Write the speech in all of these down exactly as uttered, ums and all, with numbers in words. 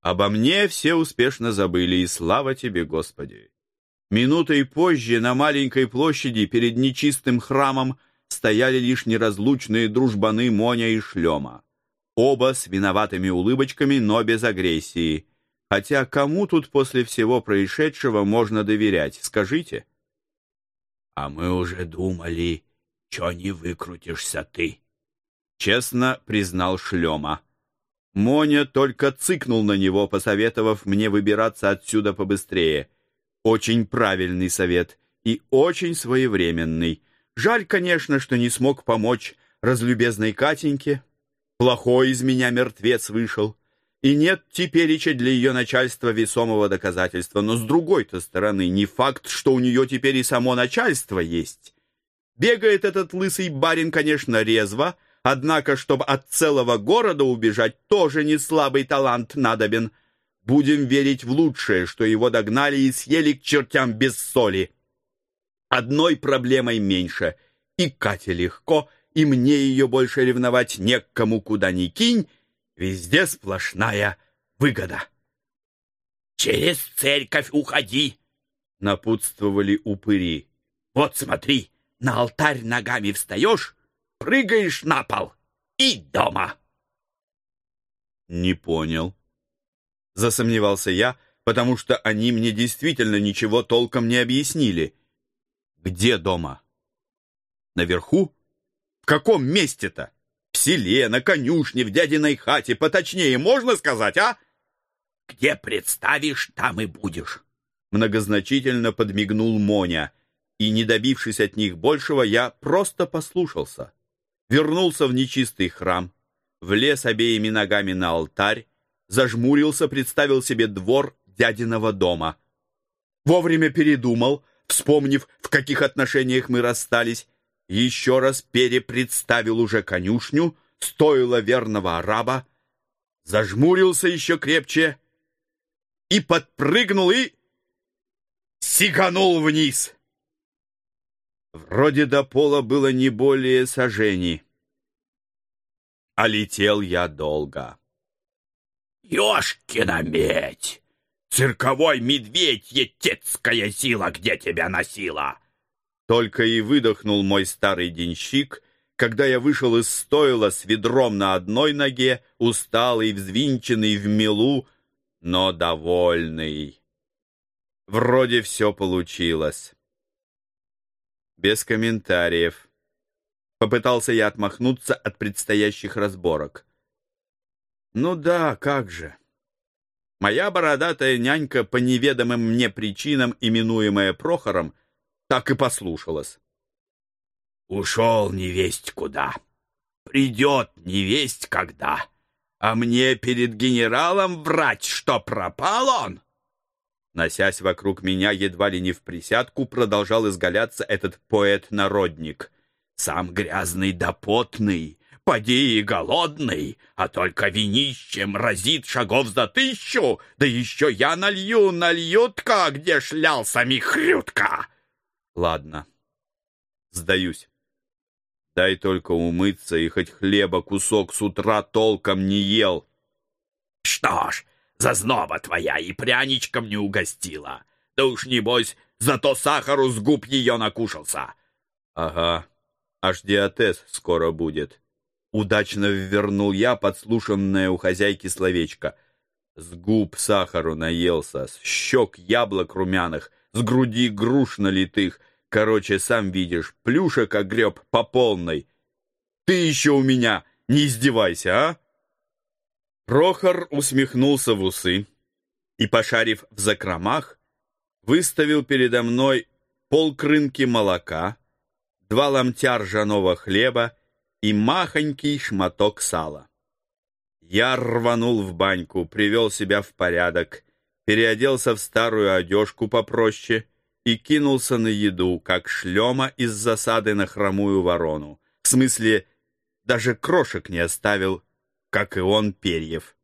Обо мне все успешно забыли, и слава тебе, Господи. Минутой позже на маленькой площади перед нечистым храмом стояли лишь неразлучные дружбаны Моня и Шлема. Оба с виноватыми улыбочками, но без агрессии. Хотя кому тут после всего происшедшего можно доверять, скажите? А мы уже думали, что не выкрутишься ты, честно признал Шлема. Моня только цыкнул на него, посоветовав мне выбираться отсюда побыстрее. Очень правильный совет и очень своевременный. Жаль, конечно, что не смог помочь разлюбезной Катеньке. Плохой из меня мертвец вышел. И нет тепереча для ее начальства весомого доказательства. Но с другой-то стороны, не факт, что у нее теперь и само начальство есть. Бегает этот лысый барин, конечно, резво, однако, чтобы от целого города убежать, тоже не слабый талант надобен. Будем верить в лучшее, что его догнали и съели к чертям без соли. Одной проблемой меньше. И Кате легко, и мне ее больше ревновать не к кому, куда ни кинь. Везде сплошная выгода. «Через церковь уходи!» — напутствовали упыри. «Вот смотри, на алтарь ногами встаешь, прыгаешь на пол и дома!» «Не понял», — засомневался я, потому что они мне действительно ничего толком не объяснили. «Где дома? Наверху? В каком месте-то? В селе, на конюшне, в дядиной хате, поточнее можно сказать, а?» «Где представишь, там и будешь», — многозначительно подмигнул Моня, и, не добившись от них большего, я просто послушался. Вернулся в нечистый храм, влез обеими ногами на алтарь, зажмурился, представил себе двор дядиного дома. Вовремя передумал, вспомнив, в каких отношениях мы расстались, еще раз перепредставил уже конюшню, стойло верного араба, зажмурился еще крепче и подпрыгнул и сиганул вниз. Вроде до пола было не более сажени, а летел я долго. «Ёшкина медь! Цирковой медведь, етецкая сила, где тебя носила!» Только и выдохнул мой старый денщик, когда я вышел из стойла с ведром на одной ноге, усталый, взвинченный в мелу, но довольный. Вроде все получилось. Без комментариев. Попытался я отмахнуться от предстоящих разборок. Ну да, как же. Моя бородатая нянька, по неведомым мне причинам, именуемая Прохором, так и послушалась. «Ушел невесть куда, придет невесть когда, а мне перед генералом врать, что пропал он!» Носясь вокруг меня едва ли не вприсядку, продолжал изгаляться этот поэт-народник. «Сам грязный да потный, поди и голодный, а только винищем разит шагов за тысячу, да еще я налью, нальют-ка, где шлялся михрютка!» Ладно, сдаюсь. Дай только умыться, и хоть хлеба кусок с утра толком не ел. «Что ж, зазноба твоя и пряничком не угостила. Да уж, небось, зато сахару с губ ее накушался». «Ага, аж диатез скоро будет». Удачно ввернул я подслушанное у хозяйки словечко. С губ сахару наелся, с щек яблок румяных, с груди груш налитых. Короче, сам видишь, плюшек огреб по полной. Ты еще у меня не издевайся, а? Прохор усмехнулся в усы и, пошарив в закромах, выставил передо мной полкрынки молока, два ломтя ржаного хлеба и махонький шматок сала. Я рванул в баньку, привел себя в порядок, переоделся в старую одежку попроще и кинулся на еду, как шлема из засады на хромую ворону. В смысле, даже крошек не оставил, как и он перьев.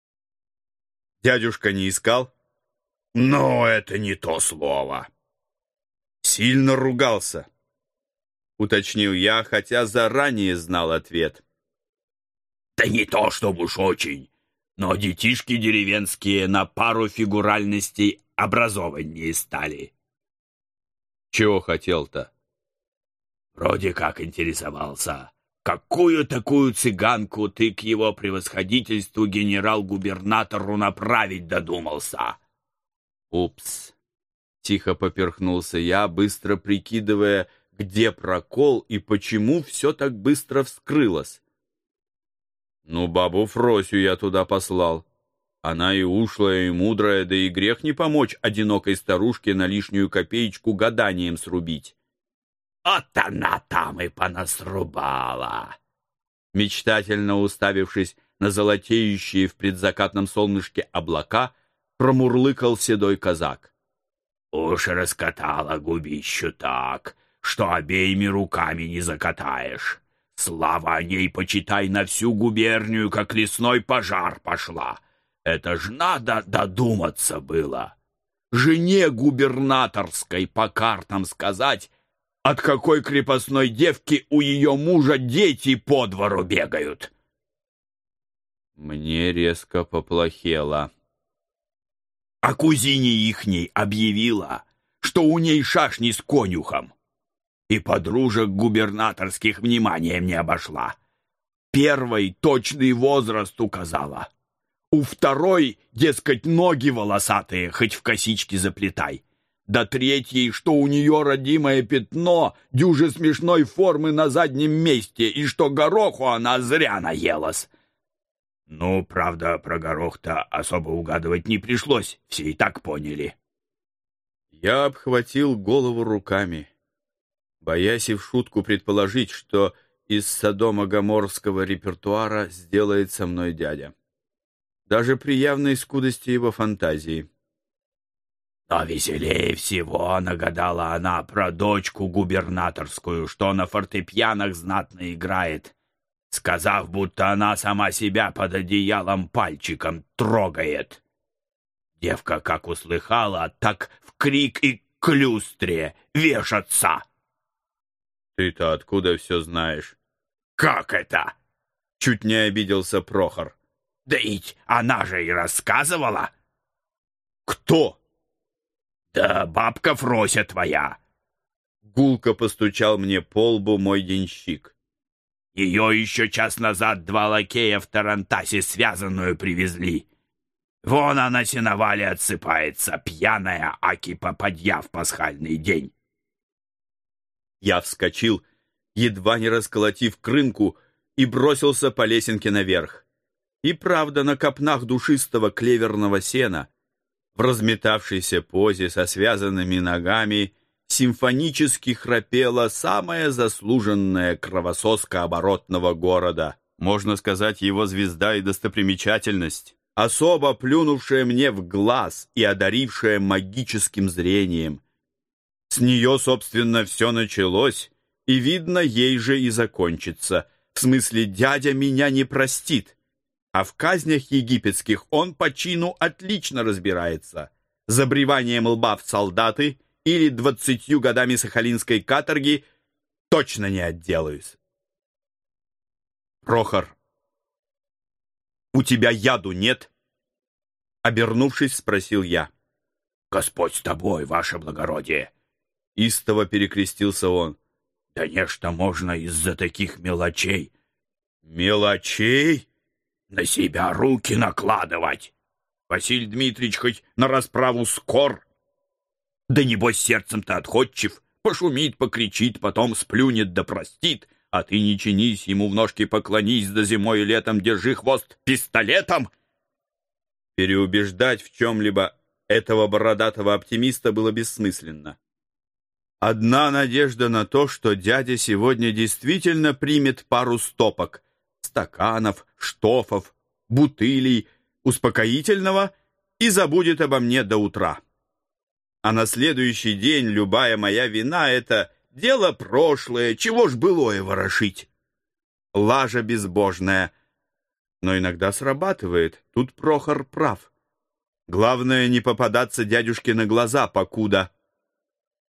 Дядюшка не искал? Но это не то слово. Сильно ругался, уточнил я, хотя заранее знал ответ. Да не то, чтобы уж очень. Но детишки деревенские на пару фигуральностей образованнее стали. Чего хотел-то? Вроде как интересовался, какую такую цыганку ты к его превосходительству генерал-губернатору направить додумался? Упс. Тихо поперхнулся я, быстро прикидывая, где прокол и почему все так быстро вскрылось. Ну, бабу Фросю я туда послал. Она и ушлая, и мудрая, да и грех не помочь одинокой старушке на лишнюю копеечку гаданием срубить. Вот она там и понасрубала. Мечтательно уставившись на золотеющие в предзакатном солнышке облака, промурлыкал седой казак. Уж раскатала губищу так, что обеими руками не закатаешь. Слава о ней, почитай, на всю губернию, как лесной пожар пошла. Это ж надо додуматься было. Жене губернаторской по картам сказать, от какой крепостной девки у ее мужа дети по двору бегают. Мне резко поплохело. А кузине ихней объявила, что у ней шашни с конюхом. И подружек губернаторских вниманием не обошла. Первой точный возраст указала. У второй, дескать, ноги волосатые, хоть в косички заплетай. До третьей, что у нее родимое пятно, дюже смешной формы на заднем месте, и что гороху она зря наелась. Ну, правда, про горох-то особо угадывать не пришлось, все и так поняли. Я обхватил голову руками, боясь и в шутку предположить, что из Содома-Гоморского репертуара сделает со мной дядя. Даже при явной скудости его фантазии. Но веселее всего нагадала она про дочку губернаторскую, что на фортепианах знатно играет, сказав, будто она сама себя под одеялом пальчиком трогает. Девка, как услыхала, так в крик и к люстре вешаться. Ты-то откуда все знаешь? Как это? Чуть не обиделся Прохор. Да ведь она же и рассказывала. Кто? Да бабка Фрося твоя. Гулко постучал мне по лбу мой денщик. Ее еще час назад два лакея в тарантасе связанную привезли. Вон она сеновале отсыпается, пьяная, аки попадья в пасхальный день. Я вскочил, едва не расколотив крынку, и бросился по лесенке наверх. И правда, на копнах душистого клеверного сена, в разметавшейся позе со связанными ногами, симфонически храпела самая заслуженная кровососка оборотного города, можно сказать, его звезда и достопримечательность, особо плюнувшая мне в глаз и одарившая магическим зрением. С нее, собственно, все началось, и, видно, ей же и закончится. В смысле, дядя меня не простит, а в казнях египетских он по чину отлично разбирается. Забриванием лба в солдаты или двадцатью годами сахалинской каторги точно не отделаюсь. Прохор, у тебя яду нет? Обернувшись, спросил я. Господь с тобой, ваше благородие. Истово перекрестился он. Да нечто можно из-за таких мелочей. Мелочей? На себя руки накладывать. Василий Дмитриевич хоть на расправу скор. Да небось сердцем-то отходчив. Пошумит, покричит, потом сплюнет да простит. А ты не чинись, ему в ножки поклонись, да зимой и летом держи хвост пистолетом. Переубеждать в чем-либо этого бородатого оптимиста было бессмысленно. Одна надежда на то, что дядя сегодня действительно примет пару стопок, стаканов, штофов, бутылей, успокоительного и забудет обо мне до утра. А на следующий день любая моя вина — это дело прошлое, чего ж былое ворошить. Лажа безбожная. Но иногда срабатывает, тут Прохор прав. Главное не попадаться дядюшке на глаза, покуда...